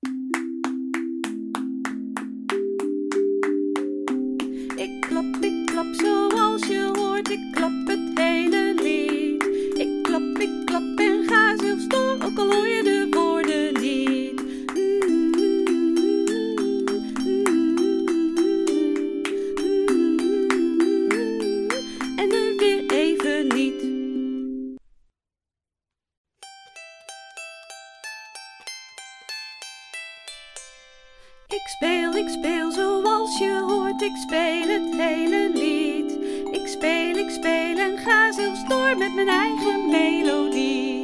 Ik klap zoals je hoort, ik klap het hele lied. Ik klap en ga zelfs door, ook al hoor je de woorden niet. En nu weer even niet. Ik speel zoals je hoort, ik speel het hele lied. Ik speel en ga zelfs door met mijn eigen melodie.